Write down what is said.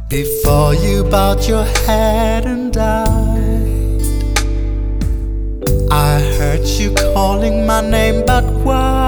Before you bowed your head and died, I heard you calling my name, but why?